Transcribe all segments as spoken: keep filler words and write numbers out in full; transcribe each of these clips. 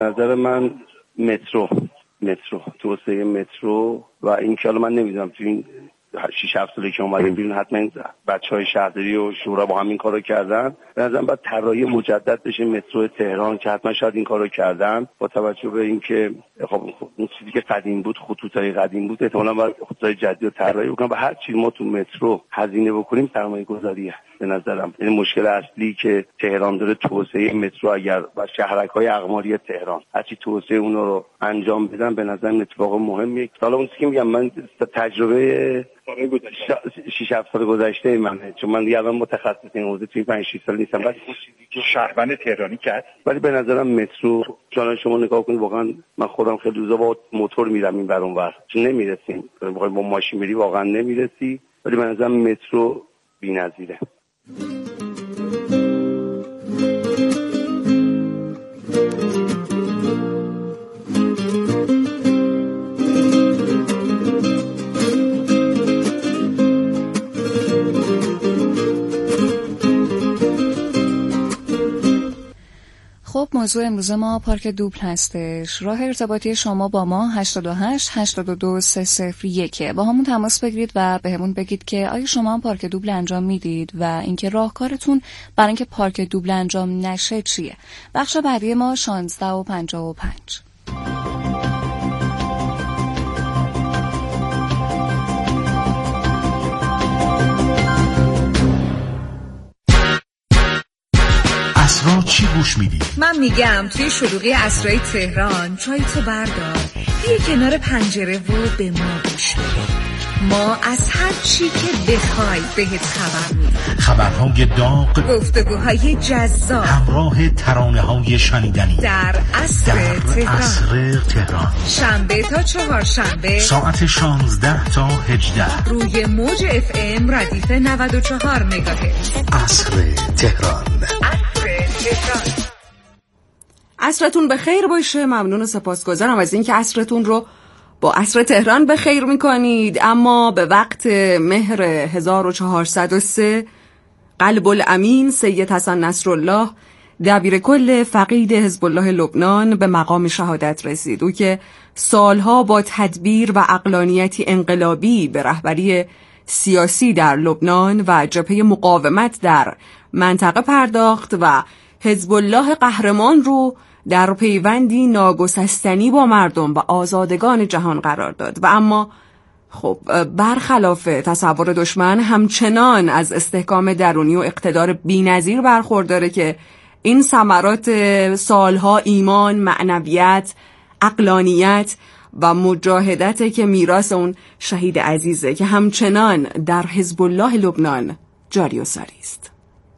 نظر من مترو مترو توسعه مترو و این که من نمیدونم تو این شش هفت سالی که اومدیم بیرون حتما بچهای شهرداری و شورا با همین کارو کردن. به نظرم باید طراحی مجدد بشه مترو تهران که حتما شاید این کارو کردن با توجه به اینکه خب اون چیزی که قدیم بود، خطوطای قدیم بود، احتمالاً باید خطوطای جدید رو طراحی بکنن و هر چی ما تو مترو هزینه بکنیم سرمایه‌گذاریه. به نظرم این مشکل اصلی که تهران داره توسعه مترو اگر و شهرک‌های اقماری تهران هرچی توسعه اون رو انجام بدن به نظر اتفاق مهمیه. حالا اون چیزی که میگم من تجربه شش هفت سال گذشته منه، چون من دیگه الان متخصص این حوزه توی پنج شش سال نیستم، ولی که شهروند تهرانی کرد. ولی به نظرم مترو چون شما نگاه کنید واقعا من خودم خیلی روزا با موتور میرم این ور اون ور چون نمیرسیم، با ماشین میری واقعا نمیرسی، ولی به نظرم مترو بی‌نظیره. خب موضوع امروز ما پارک دوبل هستش. راه ارتباطی شما با ما هشت هشت هشت دو سه صفر یک. با همون تماس بگیرید و بهمون بگید که آیا شما هم پارک دوبل انجام میدید و اینکه راهکارتون برای اینکه پارک دوبل انجام نشه چیه. بخش بعدی ما شانزده و پنجاه و پنج. اسرا چی گوش میدی؟ من میگم توی شلوغی اسرای تهران چای تو بردار، بیا کنار پنجره و به ما گوش بده. ما از هر چی که بخوای بهت خبر میدیم. خبرهای داغ، گفتگوهای جذاب، همراه ترانه‌های شنیدنی در عصر تهران. عصر تهران شنبه تا چهارشنبه ساعت شانزده تا هجده روی موج اف ام ردیف نود و چهار مگاهرتز. عصر تهران. عصرتون به خیر باشه. ممنون و سپاسگزارم از اینکه عصرتون رو با عصر تهران به خیر میکنید. اما به وقت مهر هزار و چهارصد و سه قلب الامین سید حسن نصرالله دبیر کل فقید حزب الله لبنان به مقام شهادت رسید. او که سالها با تدبیر و عقلانیتی انقلابی به رهبری سیاسی در لبنان و جبهه مقاومت در منطقه پرداخت و حزب الله قهرمان رو در پیوندی ناگسستنی با مردم و آزادگان جهان قرار داد و اما خب برخلاف تصور دشمن همچنان از استحکام درونی و اقتدار بی‌نظیر برخورداره که این ثمرات سالها ایمان، معنویت، عقلانیت و مجاهدت که میراث اون شهید عزیزه که همچنان در حزب الله لبنان جاری و ساری است.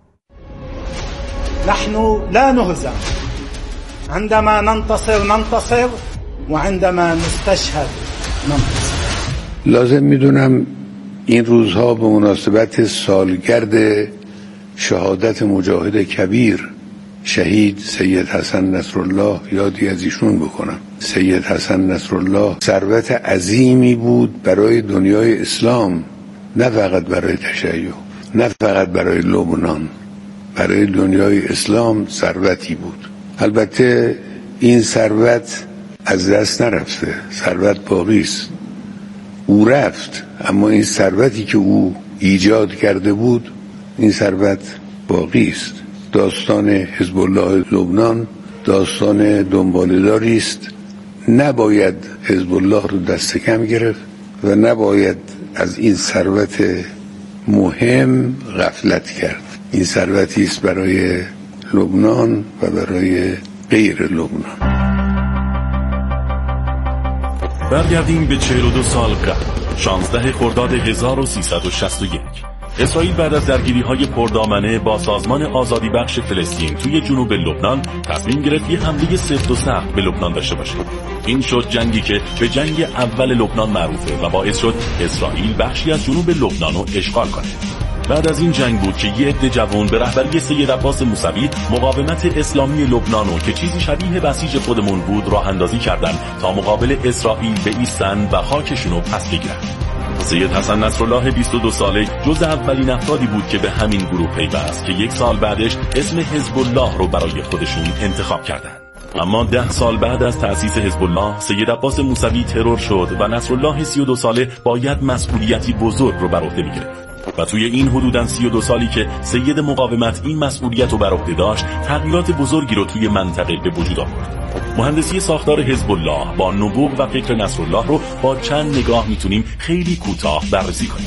نحن لا نهزم عندما ننتصر ننتصر وعندما نستشهد ننتصر. لازم میدونم این روزها به مناسبت سالگرد شهادت مجاهد کبیر شهید سید حسن نصرالله یادی از ایشون بکنم. سید حسن نصرالله ثروت عظیمی بود برای دنیای اسلام، نه فقط برای تشیع، نه فقط برای لبنان، برای دنیای اسلام ثروتی بود. البته این ثروت از دست نرفته، ثروت باقی است. او رفت اما این ثروتی که او ایجاد کرده بود این ثروت باقی است. داستان حزب الله لبنان داستان دنباله‌داری است. نباید حزب الله رو دست کم گرفت و نباید از این ثروت مهم غفلت کرد. این ثروتی است برای لبنان و برای غیر لبنان. برگردیم به چهل و دو سال قبل، شانزده خرداد هزار و سیصد و شصت و یک. اسرائیل بعد از درگیری‌های پردامنه با سازمان آزادی بخش فلسطین توی جنوب لبنان تصمیم گرفت یه حمله سفت و سخت به لبنان داشته باشه. این شد جنگی که به جنگ اول لبنان معروفه و باعث شد اسرائیل بخشی از جنوب لبنان رو اشغال کنه. بعد از این جنگ بود که یه عده جوان به رهبری سید عباس موسوی مقاومت اسلامی لبنانو که چیزی شبیه بسیج خودمون بود راه اندازی کردن تا مقابل اسرائیل بایستن و خاکشونو پس بگیرن. سید حسن نصرالله بیست و دو ساله جز اولین افرادی بود که به همین گروه پیوست که یک سال بعدش اسم حزب الله رو برای خودشون انتخاب کردن. اما ده سال بعد از تأسیس حزب الله، سید عباس موسوی ترور شد و نصرالله سی و دو ساله باید مسئولیتی بزرگ رو بر عهده می‌گرفت. و توی این حدوداً سی و دو سالی که سید مقاومت این مسئولیت رو بر عهده داشت، تغییرات بزرگی رو توی منطقه به وجود آورد. مهندسی ساختار حزب الله با نبوغ و فکر نصرالله رو با چند نگاه میتونیم خیلی کوتاه بررسی کنیم.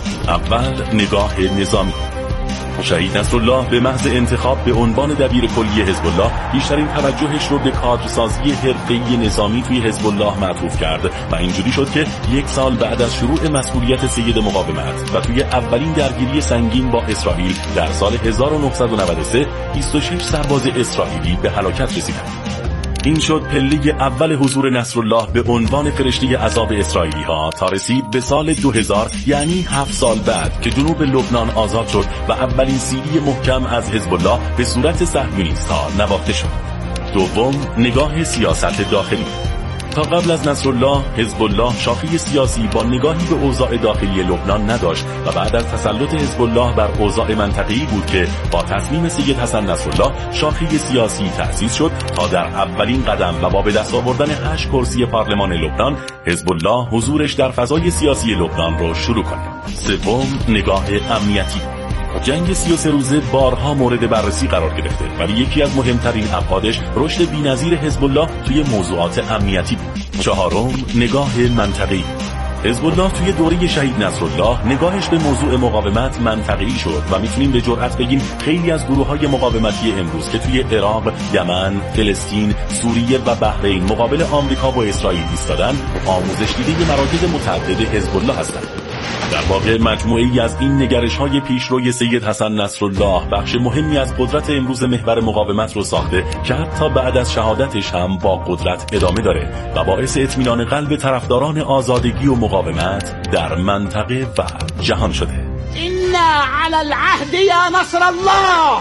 اول نگاه نظامی. شهید نصرالله به محض انتخاب به عنوان دبیر کلی حزب الله بیشترین توجهش رو به کادرسازی حرفه‌ای نظامی توی حزب الله معطوف کرد و اینجوری شد که یک سال بعد از شروع مسئولیت سید مقاومت و توی اولین درگیری سنگین با اسرائیل در سال هزار و نهصد و نود و سه بیست و شش سرباز اسرائیلی به هلاکت رسیدند. این شد پله اول حضور نصرالله به عنوان فرشته عذاب اسرائیلی ها تا رسید به سال دو هزار، یعنی هفت سال بعد که جنوب لبنان آزاد شد و اولین سیلی محکم از حزب الله به صورت صهیونیست ها نواخته شد. دوم، نگاه سیاست داخلی. تا قبل از نصرالله، حزب الله شاخه سیاسی با نگاهی به اوضاع داخلی لبنان نداشت و بعد از تسلط حزب الله بر اوضاع منطقه‌ای بود که با تصمیم سید حسن نصرالله شاخه سیاسی تأسیس شد تا در اولین قدم و با به دست آوردن هشت کرسی پارلمان لبنان، حزب الله حضورش در فضای سیاسی لبنان رو شروع کنه. سوم، نگاه امنیتی. جنگ سی و سه روزه بارها مورد بررسی قرار گرفته ولی یکی از مهمترین ابعادش رشد بی‌نظیر حزب الله توی موضوعات امنیتی بود. چهارم، نگاه منطقه‌ای. حزب الله توی دوره شهید نصرالله نگاهش به موضوع مقاومت منطقه‌ای شد و میتونیم به جرئت بگیم خیلی از گروه‌های مقاومتی امروز که توی عراق، یمن، فلسطین، سوریه و بحرین مقابل آمریکا و اسرائیل ایستادن، آموزش دیده مراکز متعدد حزب الله هستند. در واقع مجموعه‌ای از این نگرش‌های پیشروی سید حسن نصرالله بخش مهمی از قدرت امروز محور مقاومت رو ساخته که حتی بعد از شهادتش هم با قدرت ادامه داره و باعث اطمینان قلب طرفداران آزادگی و مقاومت در منطقه و جهان شده. إنا على العهد يا نصر الله.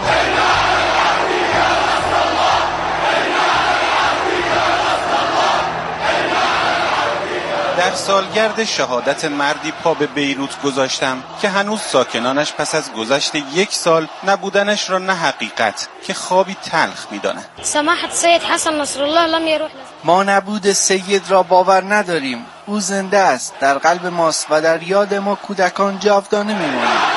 در سالگرد شهادت مردی پا به بیروت گذاشتم که هنوز ساکنانش پس از گذشت یک سال نبودنش را نه حقیقت که خوابی تلخ می‌دانند. سماحت سید حسن نصرالله لم يروح. ما نبود سید را باور نداریم. او زنده است، در قلب ماست و در یاد ما کودکان جاودانه می‌ماند.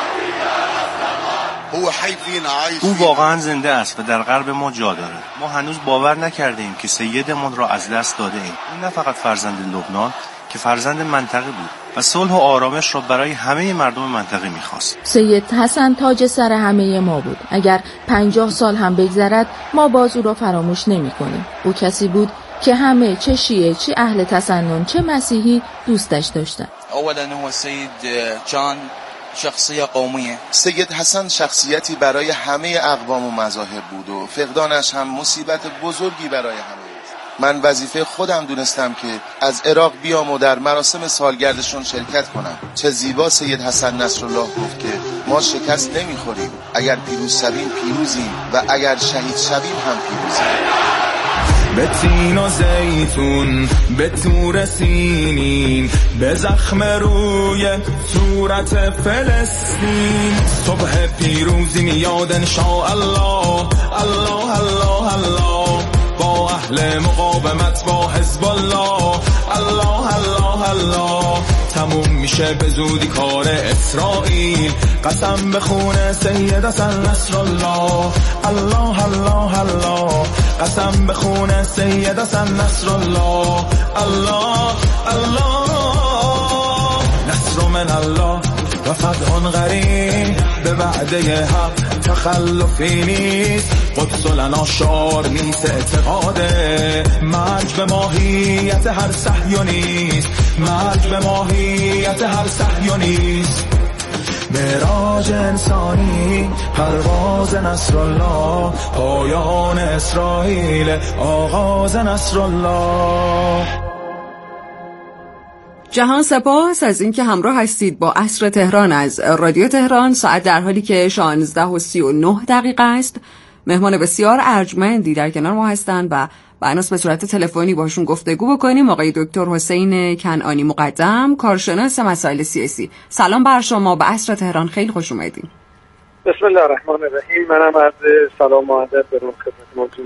او واقعا زنده است و در قلب ما جا دارد. ما هنوز باور نکردیم که سیدمان را از دست داده ایم. این نه فقط فرزند لبنان که فرزند منطقه بود و صلح و آرامش را برای همه مردم منطقه می‌خواست. سید حسن تاج سر همه ما بود. اگر پنجاه سال هم بگذرد ما باز او را فراموش نمی‌کنیم. او کسی بود که همه، چه شیعه، چه اهل تسنن، چه مسیحی دوستش داشتند. اولا هو سید جان شخصیت قومیه. سید حسن شخصیتی برای همه اقوام و مذاهب بود و فقدانش هم مصیبت بزرگی برای همه است. من وظیفه خودم دونستم که از عراق بیام و در مراسم سالگردشون شرکت کنم. چه زیبا سید حسن نصرالله گفت که ما شکست نمیخوریم، اگر پیروز شویم پیروزیم و اگر شهید شویم هم پیروزیم. به تین و زیتون، به تور سینین، به زخم روی صورت فلسطین، صبح پیروزی میاد انشاءالله. الله الله الله با اهل مقاومت، با حزب الله. الله الله الله تموم میشه به زودی کار اسرائیل. قسم به خون سید حسن نصرالله. الله الله الله قسم به خون سید حسن نصرالله. الله الله نصر من الله و فتح قریب، به وعده حق تخلفی نیست. قدس لنا شعار نیست اعتقاده، مرج به ماهیت هر صهیونیست. مرج به ماهیت هر صهیونیست. معراج انسانی، پرواز نصرالله، پایان اسرائیل، آغاز نصرالله. جهان سپاس از اینکه همراه هستید با عصر تهران از رادیو تهران. ساعت در حالی که شانزده و سی و نه دقیقه است. مهمان بسیار ارجمندی در کنار ما هستند و بناس به صورت تلفنی باشون گفتگو بکنیم. آقای دکتر حسین کنعانی مقدم، کارشناس مسائل سیاسی. سلام بر شما، به عصر تهران خیلی خوش اومدین. بسم الله الرحمن الرحیم. منم عرض سلام و ادب دارم خدمت منتون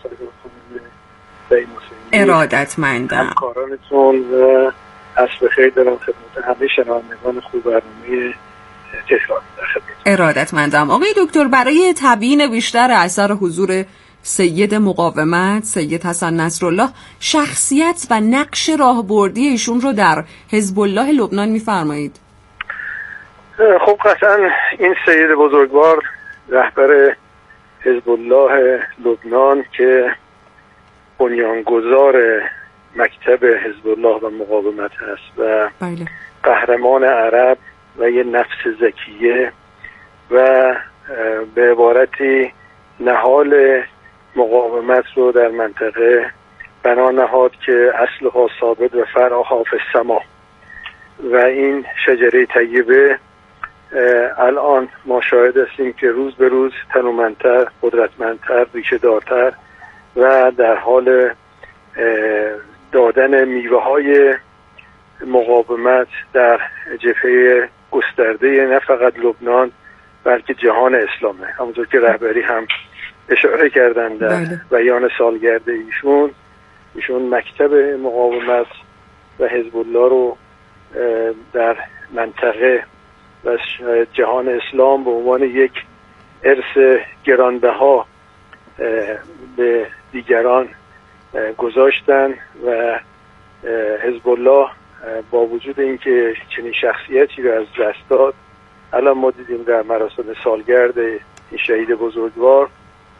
محترم ارادتمندم همکارانتون و عصر خیر دارم خدمت همه شنوندگان خوب برنامه تهران. ارادتمندم. آقای دکتر، برای تبیین بیشتر اثر حضور سید مقاومت سید حسن نصرالله، شخصیت و نقش راهبردی ایشون رو در حزب الله لبنان می‌فرمایید؟ خب قطعا این سید بزرگوار رهبر حزب الله لبنان که بنیانگذار مکتب حزب الله و مقاومت هست و بله. قهرمان عرب و یه نفس ذکیه و به عبارتی نهال مقاومت رو در منطقه بنا نهاد که اصلها ثابت و فرعها فی السما و این شجره طیبه الان ما شاهد هستیم که روز به روز تنومندتر، قدرتمندتر، ریشه دارتر و در حال دادن میوه های مقاومت در جبهه گسترده نه فقط لبنان بلکه جهان اسلامه. همونطور که رهبری هم اشاره کردن در بیان سالگرد ایشون، ایشون مکتب مقاومت و حزب الله رو در منطقه و جهان اسلام به عنوان یک ارث گرانبها به دیگران گذاشتن و حزب الله با وجود اینکه چنین شخصیتی رو از دست داد، الان ما دیدیم در مراسم سالگرد این شهید بزرگوار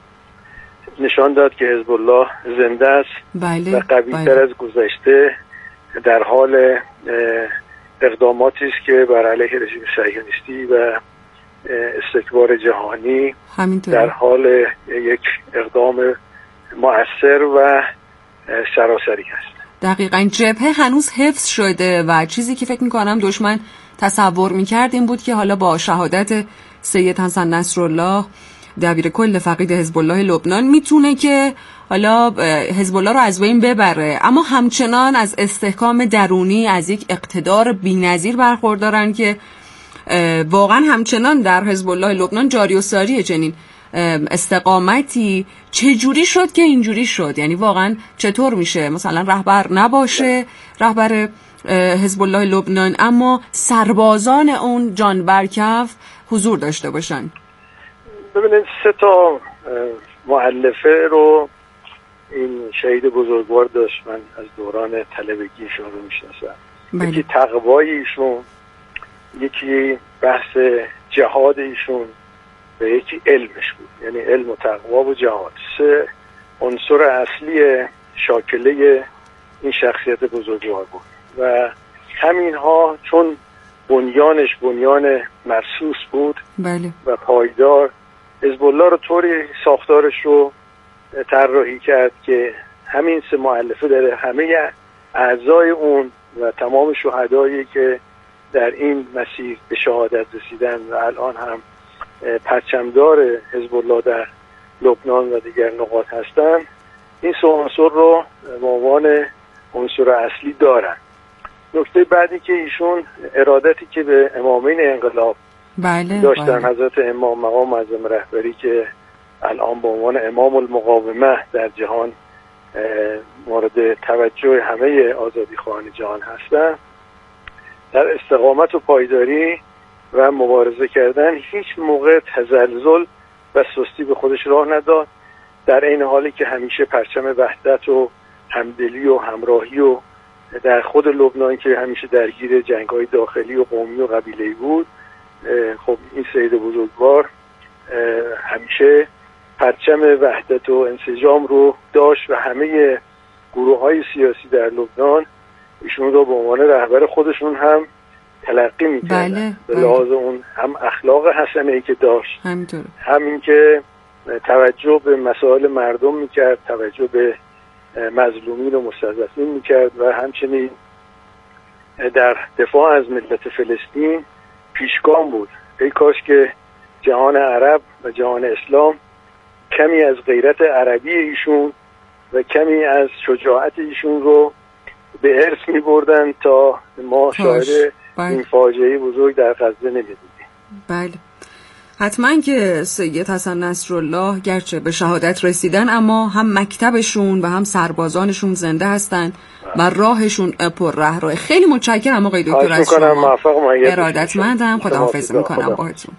نشان داد که حزب الله زنده است بله، و قوی‌تر بله. از گذشته در حال اقداماتی است که بر علیه رژیم صهیونیستی و استکبار جهانی همینطور. در حال یک اقدام مؤثر و سراسری است. دقیقاً جبهه هنوز حفظ شده و چیزی که فکر میکنم دشمن تصور میکرد این بود که حالا با شهادت سید حسن نصرالله دبیر کل فقید حزب الله لبنان میتونه که حالا حزب الله رو از بین ببره، اما همچنان از استحکام درونی، از یک اقتدار بی‌نظیر برخوردارن که واقعا همچنان در حزب الله لبنان جاری و ساریه چنین استقامتی. چجوری شد که اینجوری شد؟ یعنی واقعا چطور میشه مثلا رهبر نباشه، رهبر حزب الله لبنان، اما سربازان اون جان برکف حضور داشته باشن؟ ببینید سه تا مؤلفه رو این شهید بزرگوار داشت، من از دوران طلبگیشون رو میشناسم. بله. یکی تقوای ایشون، یکی بحث جهاد ایشون و یکی علمش بود، یعنی علم و تقوا و جهاد. سه عنصر اصلی شاکله این شخصیت بزرگوار بود و همینها چون بنیانش بنیان مرصوص بود بله. و پایدار، حزب الله رو طوری ساختارش رو طراحی کرد که همین سه مؤلفه داره همه اعضای اون و تمام شهدایی که در این مسیر به شهادت رسیدن و الان هم پرچمدار حزب الله در لبنان و دیگر نقاط هستن، این سه عنصر رو به عنوان عنصر اصلی دارن. نکته بعدی که ایشون ارادتی که به امامین انقلاب بله، داشتن، بله. حضرت امام مقام معظم رهبری که الان به عنوان امام المقاومه در جهان مورد توجه همه آزادیخواهان جهان هستن، در استقامت و پایداری و مبارزه کردن هیچ موقع تزلزل و سستی به خودش راه نداد، در این حالی که همیشه پرچم وحدت و همدلی و همراهی و در خود لبنان که همیشه درگیر جنگ‌های داخلی و قومی و قبیله‌ای بود، خب این سید بزرگوار همیشه پرچم وحدت و انسجام رو داشت و همه گروه‌های سیاسی در لبنان ایشون رو به عنوان رهبر خودشون هم تلقی می‌کردن. بله، به بله. لحاظ اون هم اخلاق حسنه‌ای که داشت، همینطور. همین که توجه به مسائل مردم می‌کرد، توجه به مظلومین و مستضعفین می‌کرد و همچنین در دفاع از ملت فلسطین پیشگام بود. ای کاش که جهان عرب و جهان اسلام کمی از غیرت عربی ایشون و کمی از شجاعت ایشون رو به ارث می بردن تا ما شاهد این فاجعه بزرگ در غزه نمی بودیم. بله. حتما که سید حسن نصرالله گرچه به شهادت رسیدن اما هم مکتبشون و هم سربازانشون زنده هستن و راهشون پر رهرو. خیلی متشکرم آقای دکتر از شما. ارادتمندم. خداحافظی میکنم باهاتون.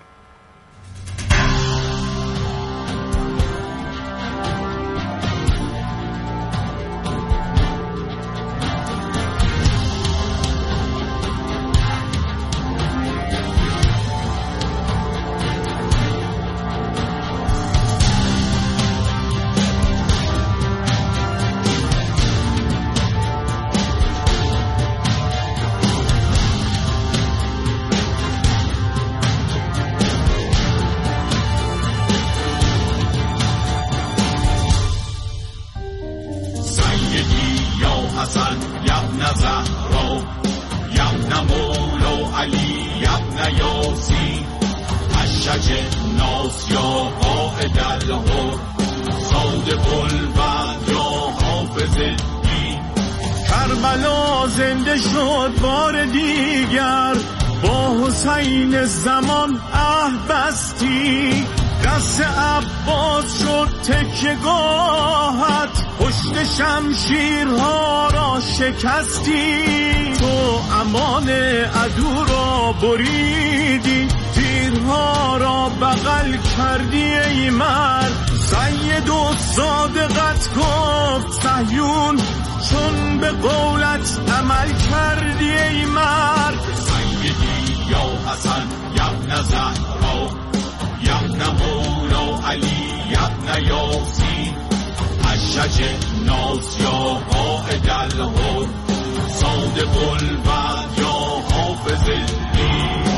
کربلا زنده شد بار دیگر، با حسین زمان عهد بستی، دست عباس شد تکیه‌گاهت، پشت شمشیرها را شکستی، تو امان عدو را بریدی، تیرها را بغل کردی ای مرد. سید و صادقت گفت صهیون، چون به قولت عمل کردی ای مرد. سیدی یا حسن یبن زهرا، یبن مولا علی، یبن یاسین، اشج ناس یا قائد الهر، صادق الوعد یا حافظ الدین.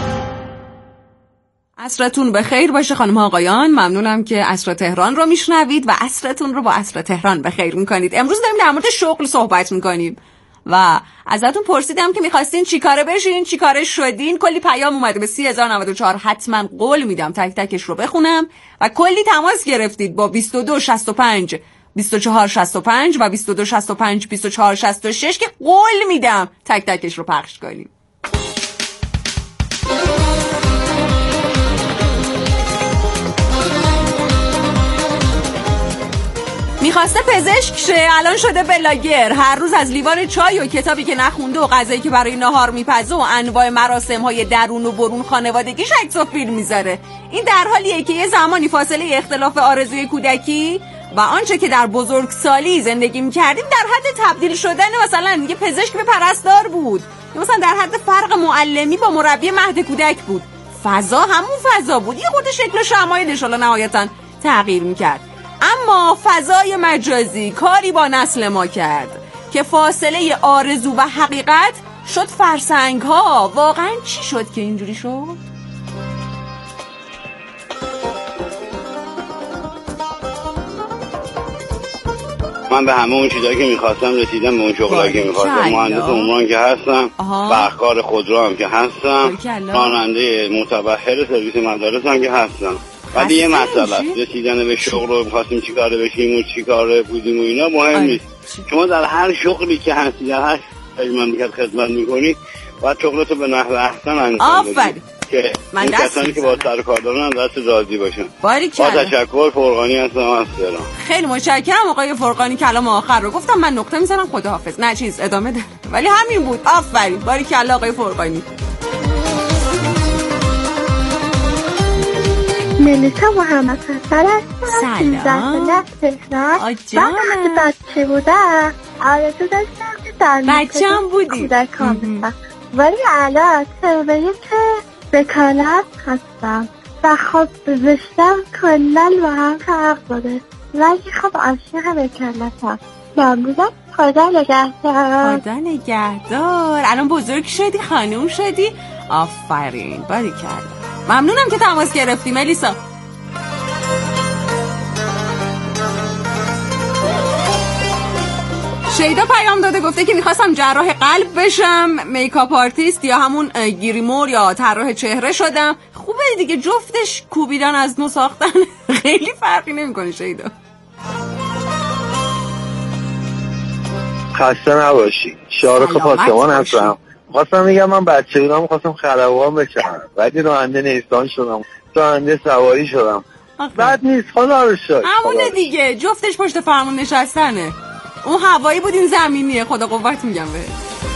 عصرتون بخیر باشه خانم ها آقایان. ممنونم که عصر تهران رو میشنوید و عصرتون رو با عصر تهران بخیر میکنید. امروز داریم در مورد شغل صحبت میکنیم و ازتون پرسیدم که میخواستین چی کاره بشین، چی کاره شدین. کلی پیام اومده به سی هزار و نود و چهار. حتما قول میدم تک تکش رو بخونم و کلی تماس گرفتید با بیست و دو شصت و پنج بیست و چهار شصت و پنج و بیست و دو شصت و پنج بیست و چهار شصت و شش که قول میدم تک تکش رو پخش کنیم. میخواسته پزشک شه، الان شده بلاگر. هر روز از لیوان چای و کتابی که نخونده و غذایی که برای نهار میپزه و انواع مراسم های درون و برون خانوادگیش عکس و فیلم میذاره. این در حالیه که یه زمانی فاصله اختلاف آرزوی کودکی و آنچه که در بزرگسالی زندگی میکردیم در حد تبدیل شدن مثلا یه پزشک به پرستار بود، یا مثلا در حد فرق معلمی با مربی مهد کودک بود. فضا همون فضا بود، یه خود شکل و شمایلش حالا نهایتاً تغییر میکرد. اما فضای مجازی کاری با نسل ما کرد که فاصله آرزو و حقیقت شد فرسنگ ها. واقعا چی شد که اینجوری شد؟ من به همه اون چیزایی که میخواستم رسیدم، به اون شغلایی که میخواستم. مهندس عمران که هستم، برقکار خودرو هم که هستم، راننده متبحر سرویس مدارس هم که هستم. ولی یه مسئله است، رسیدن به شغل رو می‌خواستیم چیکاره بشیم و چیکاره بودیم و اینا مهم نیست. شما در هر شغلی که هستی، در هر مملکت خدمت می‌کنی، باید شغلتو به نحو احسن انجام بدی که من کسانی که با سر کار دارن دست راضی باشن. با تشکر. فرقانی هستم از تهران. خیلی متشکرم آقای فرقانی. کلام آخر رو گفتم من نقطه می‌زنم، خداحافظ. نه چیز ادامه ده، ولی همین بود. آفرین، باریکلا آقای فرقانی. ملیسا محمد حسن هستم. سیزده تهران. من وقتی بچه بودم آرزو داشتم که در بچه‌ام بودی کودکان بشم، ولی الان طبقه که وکالت هستم و خب رشته‌ام کلاً با هم فرق داره، ولی خب عاشق وکالتم. ممنونم. خدا نگهدار. خدا نگهدار. الان بزرگ شدی، خانوم شدی. آفرین، باریکلا. ممنونم که تماس گرفتی ملیسا. شیدا پیام داده، گفته که میخواستم جراح قلب بشم، میکاپ آرتیست یا همون گریمور یا طراح چهره شدم. خوبه دیگه، جفتش کوبیدن از نو ساختن خیلی فرقی نمیکنه. شیدا خسته نباشی. شارخ پاسمان هستم. خواستم میگم من بچه بودم خواستم خلبان بشم، ولی راننده نیسان شدم. راننده سواری شدم. بعد نیست، خدا رو شکر. همونه دیگه، جفتش پشت فرمون نشستنه. اون هوایی بود، این زمینیه. خدا قوت میگم بهت.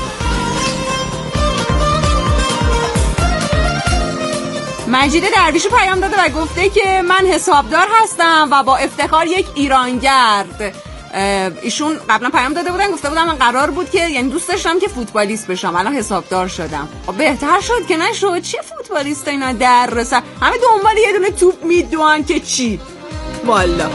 مجید درویشی پیام داده و گفته که من حسابدار هستم و با افتخار یک ایرانگرد. ایشون قبلا پیام داده بودن، گفته بودن من قرار بود که یعنی دوست داشتم که فوتبالیست بشم، الان حسابدار شدم. بهتر شد که نشد. چه فوتبالیست اینا در رسن همه دنبال یه دونه توپ میدوان که چی والا.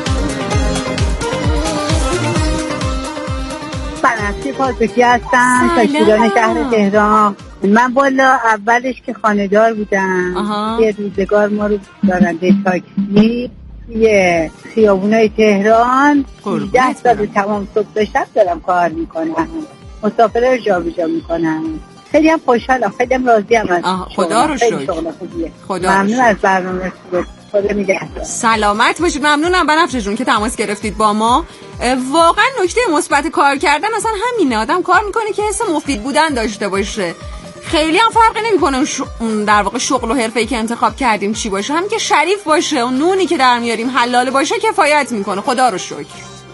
بنفشه پاسکی هستم، تشکیلان شهر تهران. من بالا اولش که خانه‌دار بودم، یه روزگار ما رو دارنده تاکسی یه خیابونای تهران ده سال تمام صبح داشتم دارم کار میکنم، مسافره رو جا بجا میکنم. خیلی هم خوشحالم، خیلی هم راضیم از خدا رو شکر. ممنون از برنامه خدا نگهدار. سلامت باشید. ممنونم بنفشه جون که تماس گرفتید با ما. واقعا نکته مثبت کار کردن اصلا همینه، آدم کار میکنه که حس مفید بودن داشته باشه. خیلی هم فرقی نمیکنه ش... در واقع شغل و حرفه‌ای که انتخاب کردیم چی باشه، همین که شریف باشه، اون نونی که در میاریم حلال باشه کفایت میکنه. خدا رو شکر.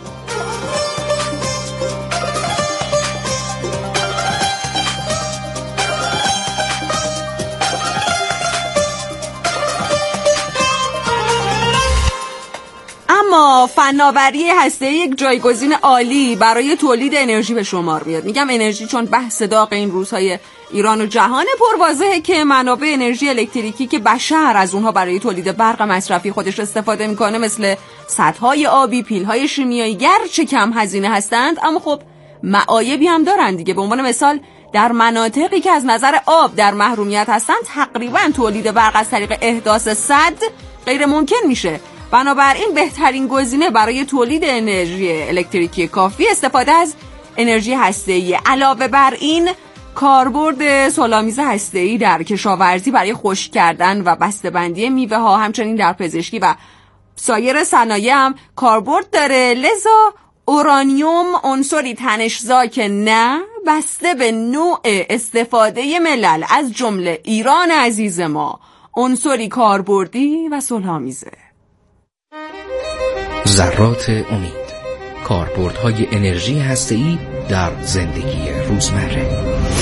اما فناوری هسته‌ای یک جایگزین عالی برای تولید انرژی به شمار میاد. میگم انرژی چون بحث داغ این روزهای ایران و جهان پرواضحه که منابع انرژی الکتریکی که بشر از اونها برای تولید برق مصرفی خودش استفاده میکنه، مثل سدهای آبی، پیلهای شیمیایی، گرچه کم هزینه هستند اما خب معایبی هم دارن دیگه. به عنوان مثال در مناطقی که از نظر آب در محرومیت هستند تقریبا تولید برق از طریق احداث سد غیر ممکن میشه. بنابراین بهترین گزینه برای تولید انرژی الکتریکی کافی استفاده از انرژی هسته‌ای. علاوه بر این کاربرد سولامیز هسته‌ای در کشاورزی برای خشک کردن و بسته‌بندی میوه ها، همچنین در پزشکی و سایر صنایع هم کاربرد داره. لذا اورانیوم عنصری تنش‌زا که نه، بسته به نوع استفاده ملل از جمله ایران عزیز ما عنصری کاربردی و صلح‌آمیزه. ذرات امید، کاربردهای انرژی هسته‌ای در زندگی روزمره.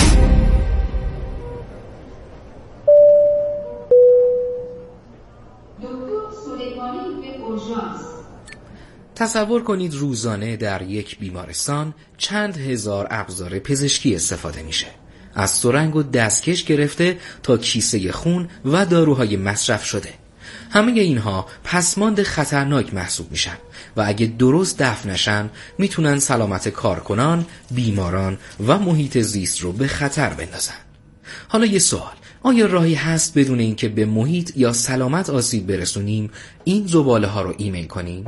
تصور کنید روزانه در یک بیمارستان چند هزار ابزار پزشکی استفاده میشه، از سرنگ و دستکش گرفته تا کیسه خون و داروهای مصرف شده. همه اینها پسماند خطرناک محسوب میشن و اگه درست دفن نشن میتونن سلامت کارکنان، بیماران و محیط زیست رو به خطر بندازن. حالا یه سوال، آیا راهی هست بدون اینکه به محیط یا سلامت آسیب برسونیم این زباله ها رو ایمن کنیم؟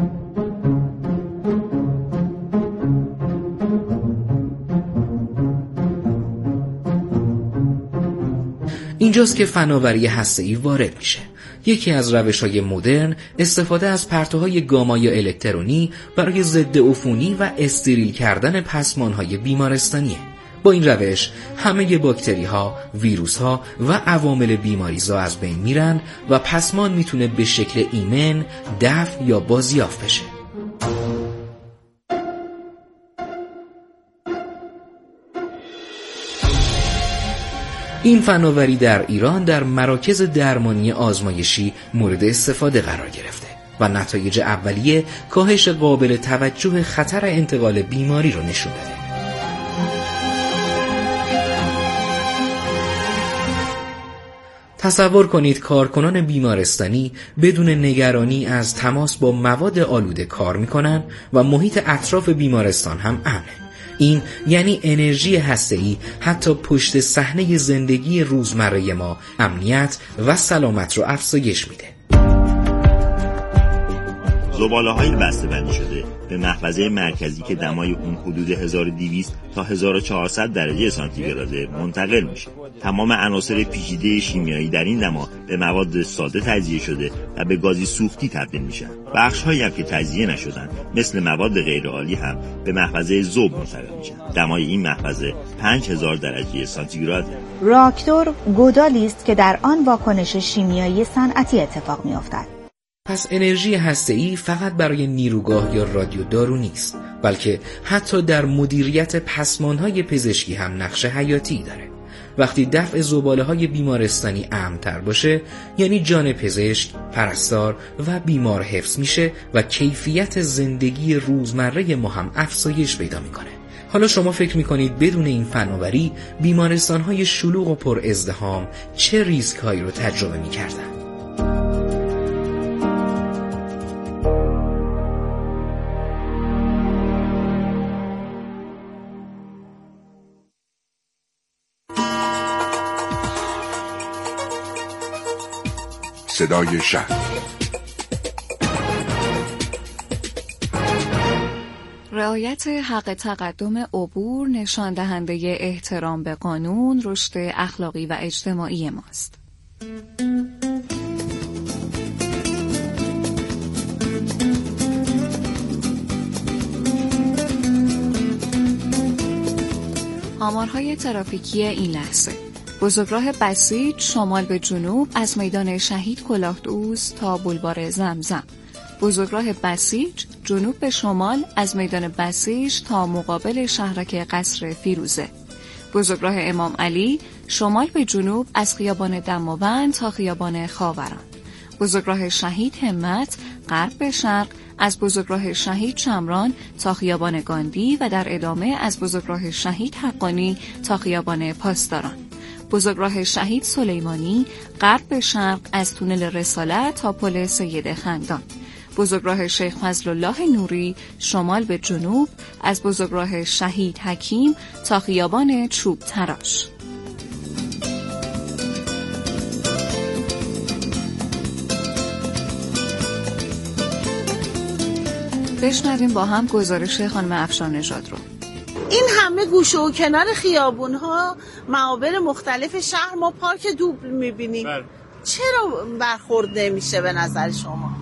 اینجاست که فناوری هسته‌ای وارد میشه. یکی از روش‌های مدرن استفاده از پرتوهای گاما یا الکترونی برای ضد عفونی و استریل کردن پسمان‌های بیمارستانیه. با این روش همه باکتری‌ها، ویروس‌ها و عوامل بیماریزا از بین میرن و پسمان میتونه به شکل ایمن دفع یا بازیافت بشه. این فناوری در ایران در مراکز درمانی آزمایشی مورد استفاده قرار گرفته و نتایج اولیه کاهش قابل توجه خطر انتقال بیماری رو نشون داده. تصور کنید کارکنان بیمارستانی بدون نگرانی از تماس با مواد آلوده کار میکنن و محیط اطراف بیمارستان هم امنه. این یعنی انرژی هسته‌ای حتی پشت صحنه زندگی روزمره ما امنیت و سلامت رو افزایش میده. زباله‌های بسته‌بندی شده به محفظه مرکزی که دمای اون حدود هزار و دویست تا هزار و چهارصد درجه سانتیگراده منتقل میشه. تمام عناصر پیچیده شیمیایی در این دما به مواد ساده تجزیه شده و به گازی سوختی تبدیل میشن. بخش‌هایی هم که تجزیه نشدن مثل مواد غیرعالی هم به محفظه ذوب منتقل میشن. دمای این محفظه پنج هزار درجه سانتیگراده. راکتور گودالی است که در آن واکنش شیمیایی صنعتی اتفاق می‌افتد. پس انرژی هسته‌ای فقط برای نیروگاه یا رادیو دارو نیست، بلکه حتی در مدیریت پسمان‌های پزشکی هم نقش حیاتی داره. وقتی دفع زباله‌های بیمارستانی امن‌تر باشه، یعنی جان پزشک، پرستار و بیمار حفظ میشه و کیفیت زندگی روزمره ما هم افزایش پیدا میکنه. حالا شما فکر میکنید بدون این فناوری بیمارستان‌های شلوغ و پر ازدحام چه ریسک‌هایی رو تجربه میکردن؟ صدای شهر. رعایت حق تقدم عبور نشان دهنده احترام به قانون، رشد اخلاقی و اجتماعی ماست. آمارهای ترافیکی این لحظه: بزرگراه بسیج شمال به جنوب از میدان شهید کلاهدوز تا بولوار زمزم. بزرگراه بسیج جنوب به شمال از میدان بسیج تا مقابل شهرک قصر فیروزه. بزرگراه امام علی شمال به جنوب از خیابان دماوند تا خیابان خاوران. بزرگراه شهید همت غرب به شرق از بزرگراه شهید شمران تا خیابان گاندی و در ادامه از بزرگراه شهید حقانی تا خیابان پاسداران. بزرگراه شهید سلیمانی غرب به شرق از تونل رسالت تا پل سید خندان. بزرگراه شیخ فضل الله نوری شمال به جنوب از بزرگراه شهید حکیم تا خیابان چوب تراش. بشنویم با هم گزارش خانم افشار نژاد رو. این همه گوشه و کنار خیابون ها معابر مختلف شهر ما پارک دوبل میبینیم. چرا برخورد نمیشه به نظر شما؟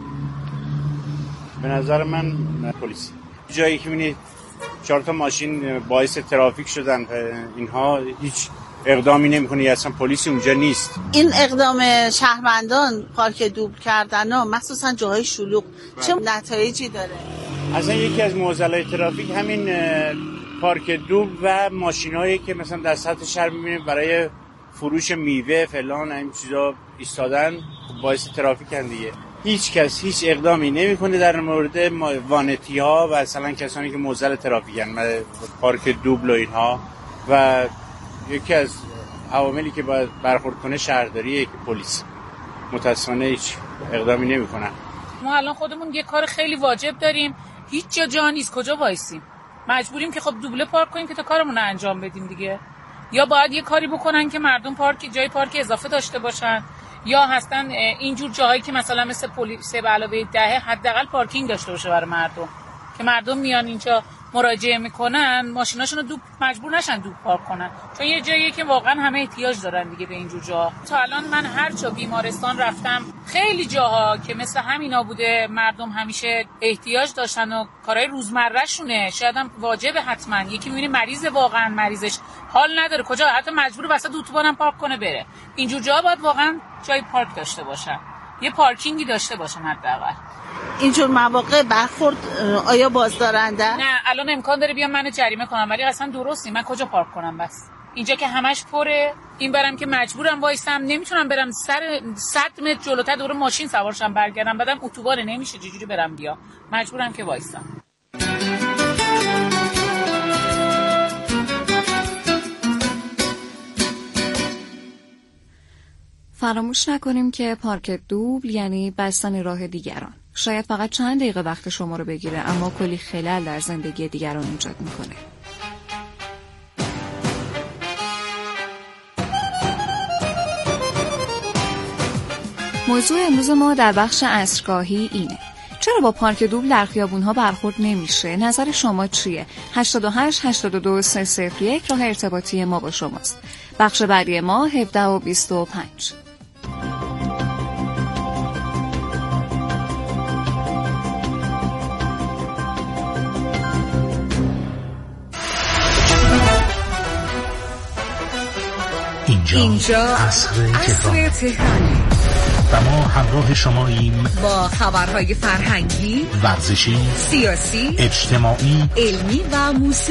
به نظر من پلیس جایی که میبینید چهار تا ماشین باعث ترافیک شدن، اینها هیچ اقدامی نمیکنه، اصلا پلیسی اونجا نیست. این اقدام شهروندان پارک دوبل کردن ها مخصوصا جاهای شلوغ چه نتایجی داره؟ اصلا یکی از معضلات ترافیک همین پارک دوبل و ماشینایی که مثلا در سطح شهر میبینیم برای فروش میوه فلان این چیزا ایستادن باعث ترافیک ان دیگه. هیچ کس هیچ اقدامی نمیکنه در مورد وانتی ها و مثلا کسانی که معضل ترافیکن، پارک دوبل و اینها. و یکی از عواملی که باید برخورد کنه شهرداریه که پلیس متاسفانه هیچ اقدامی نمیکنن. ما الان خودمون یه کار خیلی واجب داریم، هیچ جا جا نیست، کجا وایسیم؟ مجبوریم که خب دوبله پارک کنیم که تا کارمون رو انجام بدیم دیگه. یا باید یه کاری بکنن که مردم پارک جای پارک اضافه داشته باشن، یا هستن اینجور جاهایی که مثلا مثل پلیس به علاوه ده حداقل پارکینگ داشته باشه برای مردم، که مردم میان اینجا مراجعه میکنن ماشیناشونو دوب مجبور نشن دوب پارک کنن، چون یه جاییه که واقعا همه احتیاج دارن دیگه به اینجور جاها. تا الان من هر جا بیمارستان رفتم خیلی جاها که مثل همینا بوده، مردم همیشه احتیاج داشتن و کارهای روزمرهشونه، شاید هم واجبه حتما. یکی میبینی مریض واقعا مریضش حال نداره، کجا حتی مجبور وسط اتوبانم پارک کنه بره. اینجور جاها باید واقعا جای پارک داشته باشن، یه پارکینگی داشته باشن حداقل. اینجور مواقع برخورد آیا بازدارنده؟ نه الان امکان داره بیام منو جریمه کنم، ولی اصلا درست نیست. من کجا پارک کنم؟ بس اینجا که همش پره، این برم که مجبورم وایسم، نمیتونم برم سر صد متر جلوتر دوره ماشین سوارشم برگردم، بعدم اتوبان نمیشه چجوری برم بیا، مجبورم که وایسم. فراموش نکنیم که پارک دوبل یعنی بستن راه دیگران. شاید فقط چند دقیقه وقت شما رو بگیره، اما کلی خلل در زندگی دیگران ایجاد میکنه. موضوع امروز ما در بخش عصرگاهی اینه: چرا با پارک دوبل در خیابون‌ها برخورد نمیشه؟ نظر شما چیه؟ هشتاد و هشت هشتاد و دو سه صفر یک راه ارتباطی ما با شماست. بخش بعدی ما هفده و بیست و پنج. اینجا, اینجا عصر تهران و ما همراه شماییم با خبرهای فرهنگی، ورزشی، سیاسی، اجتماعی، علمی و موسیقی.